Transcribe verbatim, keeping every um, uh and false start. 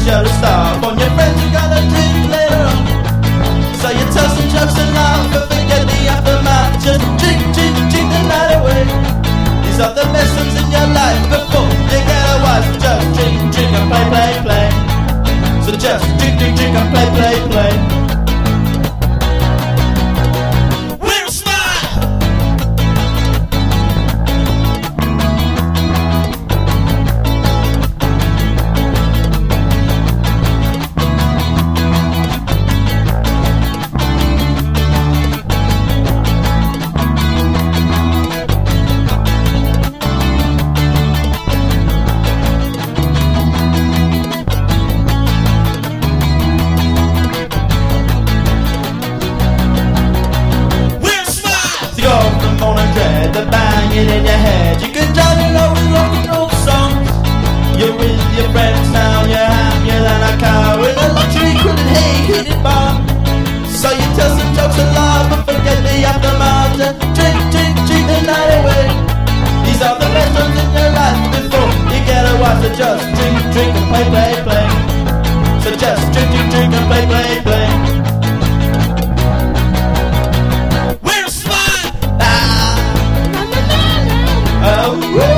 you're a star. On your friends you gotta drink later on. So you tell some jokes and laugh, but forget the aftermath. Just drink, drink, drink the night away. These are the best ones in your life before you get a wife. Just drink, drink and play, play, play. So just drink, drink, drink and play, play, play. The banging in your head, you can drive it over with rock and roll songs. You're with your friends now, you're happier than a cow in a luxury crowded hay heated bar. So you tell some jokes and laugh, but forget the aftermath. And drink, drink, drink the night away. These are the best ones in your life before you get a wife. So just drink, drink and play, play, play. So just drink, drink, drink and play, play, play. Oh,